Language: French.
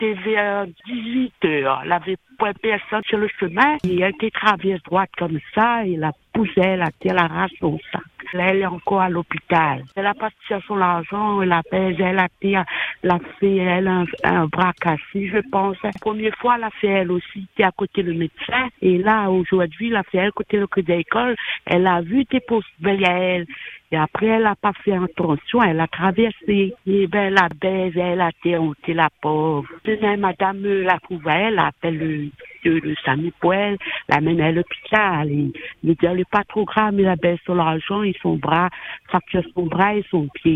c'était vers 18 heures. Elle avait pas personne sur le chemin. Et elle était traverse droite comme ça et la poussait, elle arrache son sac. Là, elle est encore à l'hôpital. Elle a pas tiré son argent, elle a fait elle un bras cassé, je pense. La première fois, elle a fait elle aussi, qui est à côté le médecin. Et là, aujourd'hui, elle a fait elle côté le crédit d'école. Elle a vu des postes belles à elle. Et après, elle n'a pas fait attention, elle a traversé. Et ben, la baise, elle a honté la pauvre. Madame la trouve à elle, appelle le SAMU pour elle, l'amène à l'hôpital. Il dit, elle n'est pas trop grave, mais la baisse sur l'argent et son bras, fracture son bras et son pied.